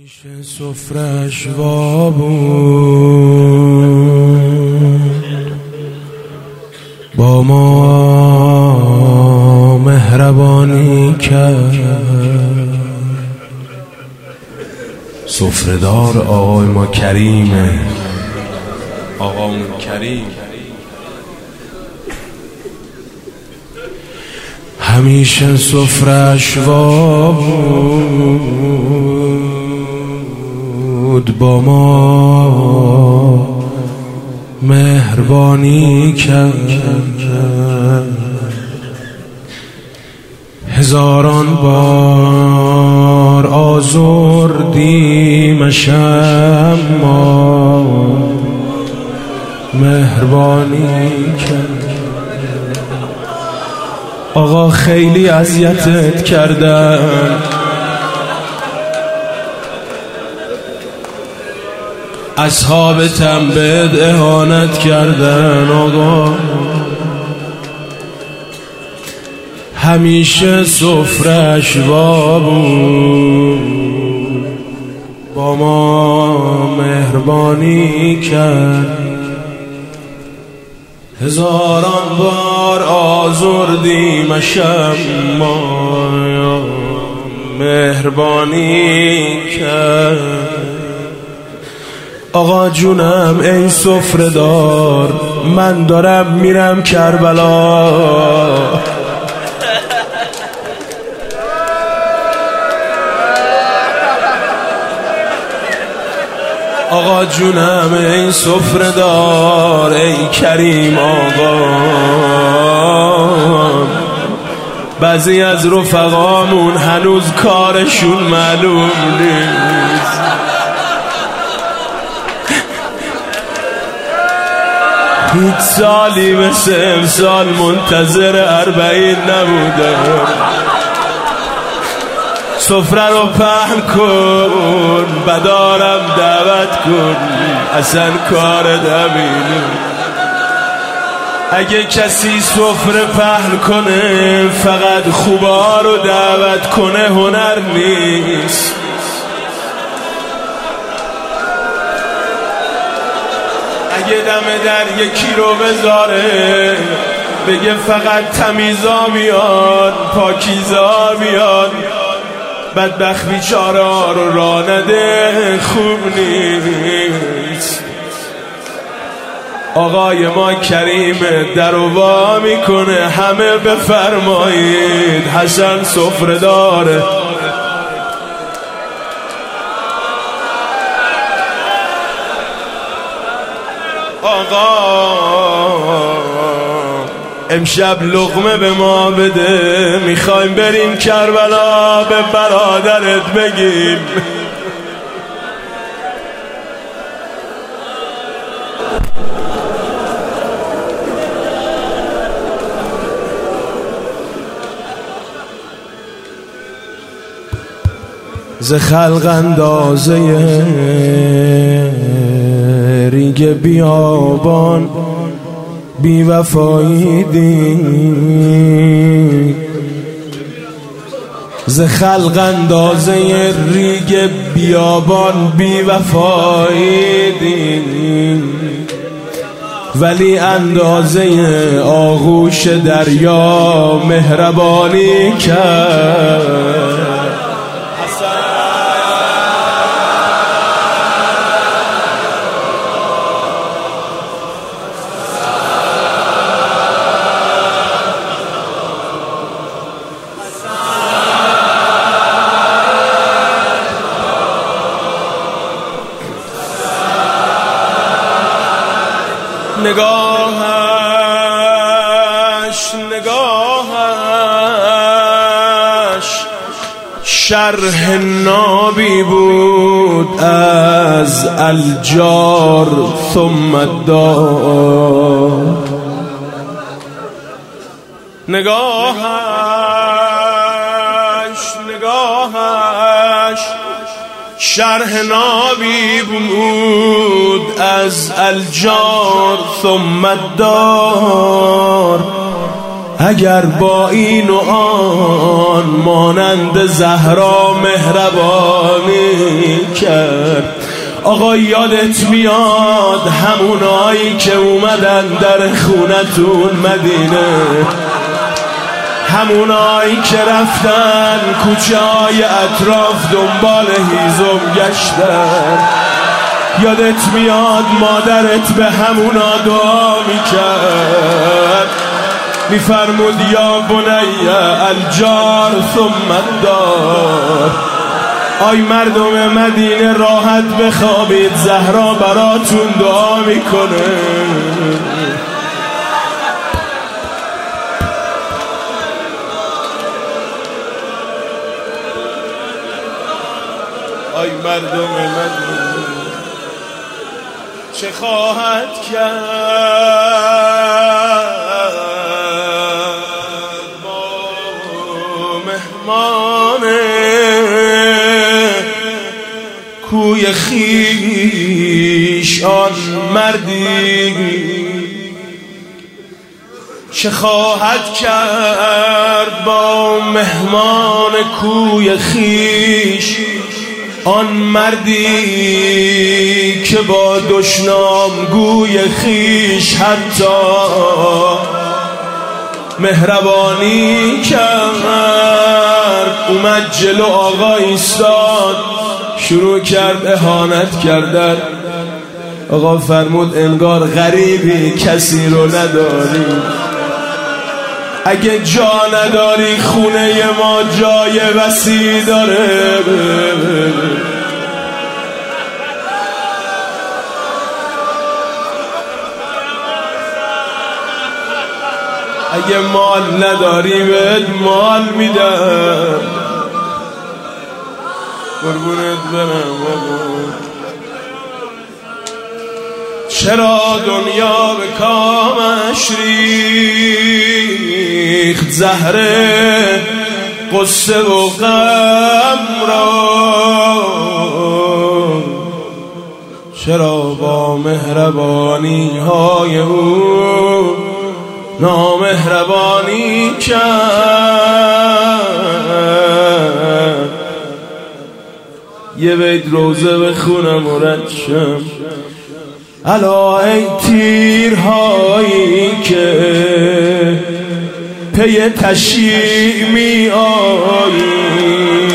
همیشه سفرش وا بود، با ما مهربانی کرد. سفره‌دار آقای ما کریمه، آقامون کریم. همیشه سفره‌اش وا بود، با ما مهربانی کرد. هزاران بار آزردیمش اما مهربانی کرد. آقا خیلی اذیتت کردن، اصحابتم بهت اهانت کردن. آقا همیشه سفره‌اش وا بود، با ما مهربانی کرد. هزاران بار آزردیمش اما مهربانی کرد. آقا جونم ای سفره‌دار، من دارم میرم کربلا. آقا جونم ای سفره‌دار، ای کریم آقا. بعضی از رفقامون هنوز کارشون معلوم نیست. هیچ سالی مثل امسال منتظر 40 نبودم. سفره رو پهن کن، بدارم دعوت کن، اصلا کار همینه. اگه کسی سفره پهن کنه فقط خوبا رو دعوت کنه هنر نیست. اگه دم در یکی رو بذاره بگه فقط تمیزا بیان، پاکیزا بیان، بدبخت بیچاره رو راه نده، خوب نیست. آقای ما کریم در و وا میکنه، همه بفرمایید حسن سفره‌داره. آقا امشب لقمه به ما بده، میخوایم بریم کربلا به برادرت بگیم. ز خلق اندازه ریگ بیابان بی وفایی دید. ز خلق اندازه ریگ بیابان بی وفایی دید، ولی اندازه آغوش دریا مهربانی کرد. نگاهش شرح نابی بود از الجار ثم الدار. نگاهش شرح نابی بود از الجار ثم الدار. اگر با این و آن مانند زهرا مهربانی کرد. آقا یادت میاد همونایی که اومدن در خونتون مدینه، همونایی که رفتن کوچه های اطراف دنبال هیزم گشتن. یادت میاد مادرت به همونا دعا میکرد، میفرمود یا بنی الجار ثم الدار. آی مردم مدینه راحت بخوابید، زهرا براتون دعا میکنه. آی مردم مدینه چه خواهد کرد با مهمان کوی خویش آن مردی، چه خواهد کرد با مهمان کوی خویش آن مردی که با دشنام گوی خویش حتی مهربانی کرد. اومد جلو آقا ایستاد، شروع کرد اهانت کردن. آقا فرمود انگار غریبی کسی رو نداری، اگه جا نداری خونه ما جای وسیع داره. اگه مال نداری بهت مال میدم. قربونت برم چرا دنیا به کامش ریخت زهر قصه و غم را، چرا با مهربانی های او نامهربانی کرد. یه بیت روزه بخونم و رد شم. الا ای تیرهایی که پی تشییع می آیی،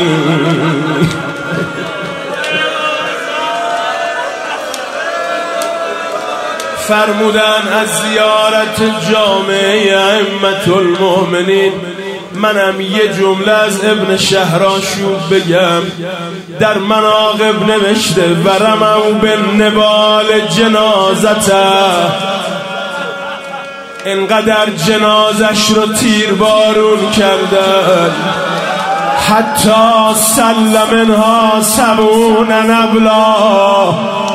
فرمودن از زیارت جامعه ائمة المؤمنین. منم یه جمله از ابن شهراشوب بگم. در مناقب نوشته ورموا بالنبال جنازته، انقدر جنازش رو تیر بارون کردن حتی سل منها 70 نبلا،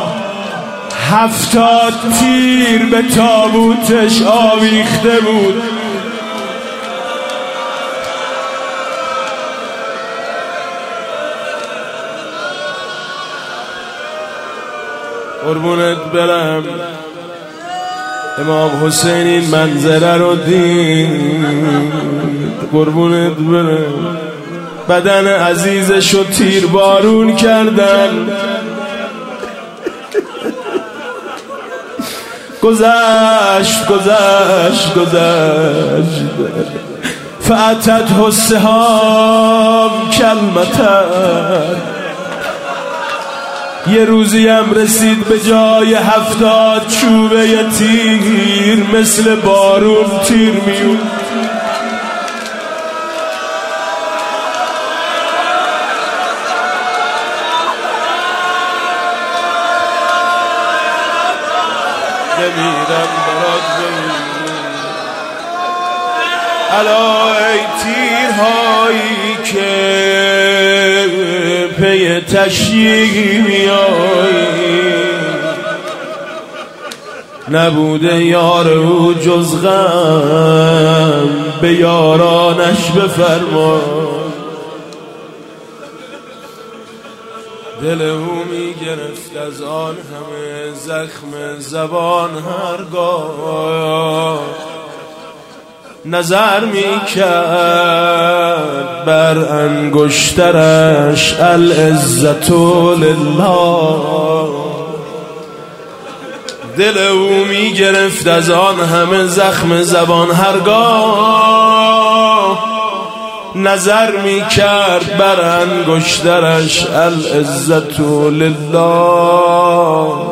70 تیر به تابوتش آویخته بود. قربونت برم امام حسین این منظره رو دید. قربونت برم بدن عزیزش رو تیر بارون کردن. گذشت فأتت السهام کلمتن. یه روزی هم رسید به جای 70 چوبه ی تیر مثل بارون تیر میون. بمیرم برات بمیرم. الا ای تیرهایی که پی تشییع میایی، نبوده یار او جز غم، به یارانش بفرما. دل او می گرفت از آن همه زخم زبان هرگاه، نظر میکرد بر انگشترش العزت لله. دل او میگرفت از آن همه زخم زبان هرگاه نظر میکرد بر انگشترش العزت لله.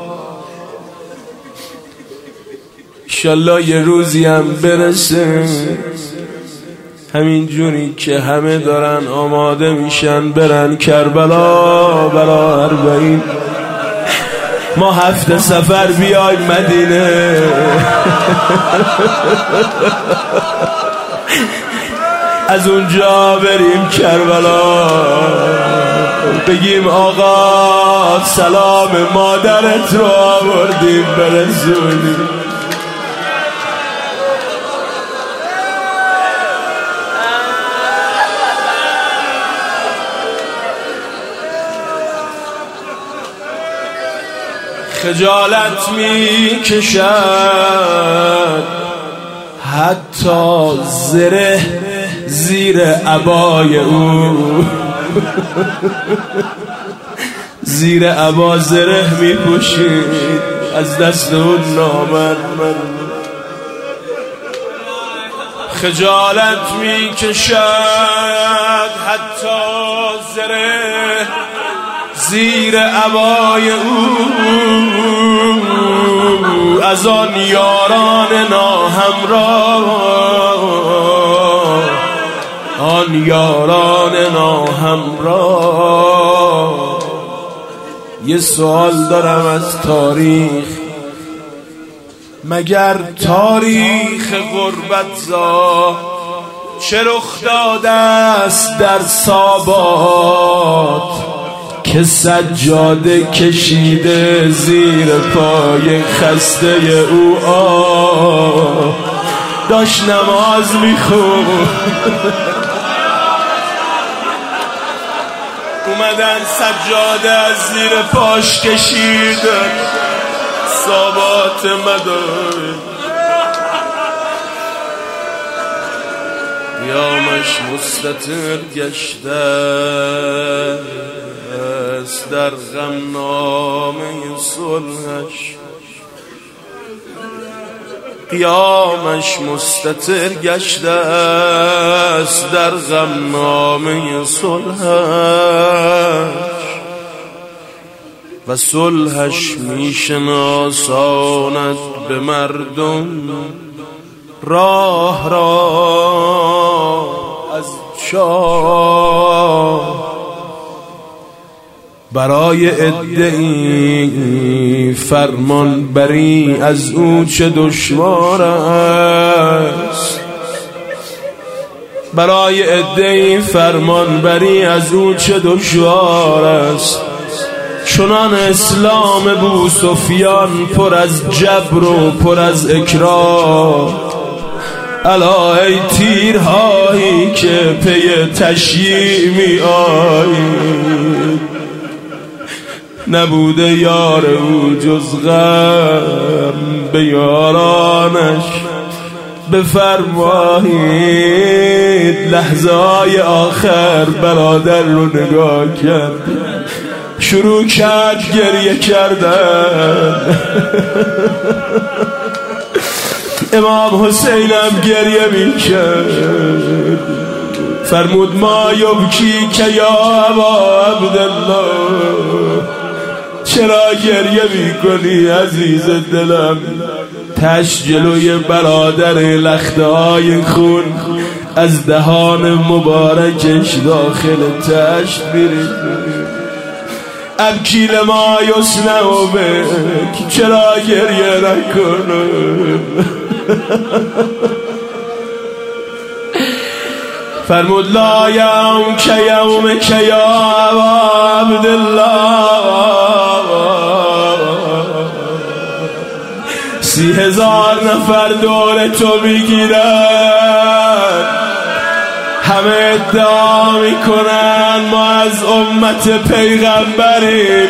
انشالله یه روزی هم برسه همین جوری که همه دارن آماده میشن برن کربلا برا 40، ما 7 سفر بیایم مدینه از اونجا بریم کربلا بگیم آقا سلام مادرت رو آوردیم برسونیم. خجالت می کشد حتی زره زیر عبای او زیر عبا زره می پوشید از دست اون نامرد. خجالت می کشد حتی زره زیر عبای او از آن یاران ناهمراه، آن یاران ناهمراه. یه سوال دارم از تاریخ، مگر تاریخ غربت زا چه رخ داده است در سابات که سجاده کشیده زیر پای خسته او داشت نماز میخوند اومدن سجاده از زیر پاش کشیدن سابات مدار قیامش مستتر گشته در غمنامه صلحش، قیامش مستتر گشته است در غمنامه صلحش و صلحش میشناساند به مردم راه را از چاه. برای ادعی فرمان بری از او چه دشوار است، برای ادعی فرمان بری از او چه دشوار است. چنان اسلام ابو سفیان پر از جبر و پر از اکراه، الا ای تیرهایی که پی تشییع می آیید، نبوده یار او جز غم به یارانش. بفرمایید لحظه های آخر برادر رو نگاه کرد، شروع کرد گریه کردن. امام حسینم گریه میکرد، فرمود ما یبکی که یا ابا عبدالله، چرا گریه میکنی عزیز دلم؟ تش جلوی برادر لخته های خون از دهان مبارکش داخل تشت میرید. ابکی لما یصنع بک، چرا گریه نکنم؟ فرمود لا یوم که یوم که یا ابا عبدالله، 30,000 نفر دور تو میگیرن، همه ادعا میکنن ما از امت پیغمبریم.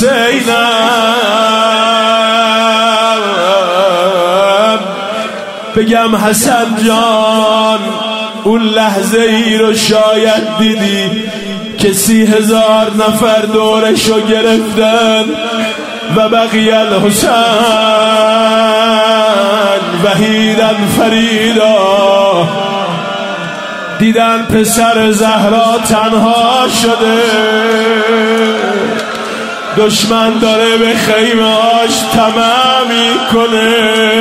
حسینم بگم حسن جان اون لحظه ای رو شاید دیدی که 30,000 نفر دورشو گرفتن و بقیه الحسین وحیدن فریدا، دیدن پسر زهرا تنها شده، دشمن داره به خیمه هاش طمع میکنه،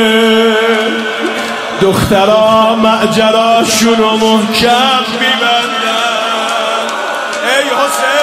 دخترها معجراشونو محکم میبندن. ای حسین